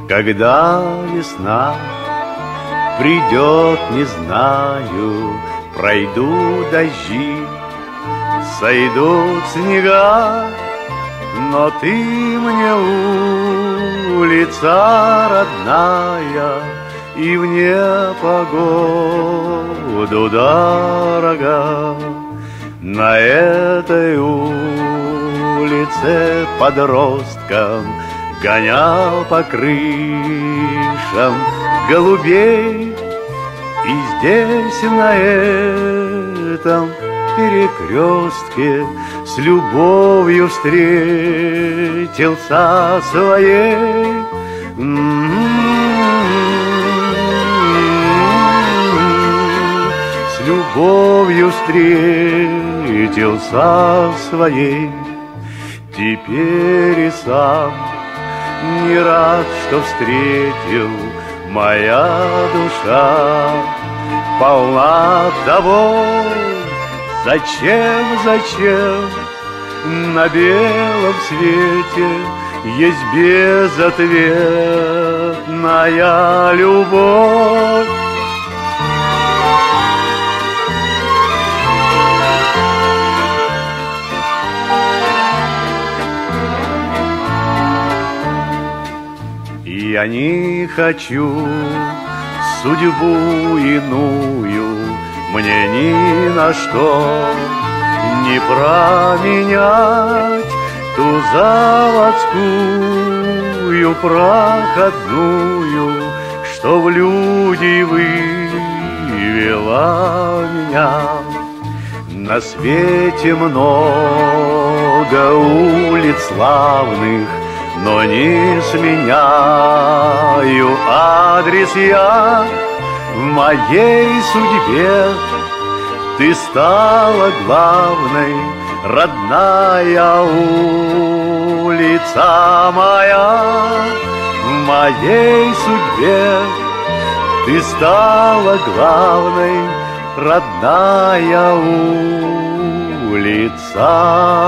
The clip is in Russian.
Когда весна придет, не знаю, пройдут дожди, сойдут снега, но ты мне улица родная и в непогоду дорога. На этой улице подростком гонял по крышам голубей. И здесь, на этом перекрестке, с любовью встретился своей. С любовью встретился своей. Теперь и сам не рад, что встретил. Моя душа полна того. Зачем на белом свете есть безответная любовь? Я не хочу судьбу иную, мне ни на что не променять ту заводскую проходную, что в люди вывела меня. На свете много улиц славных, но не сменяю адрес я. В моей судьбе ты стала главной, родная улица моя. В моей судьбе ты стала главной, родная улица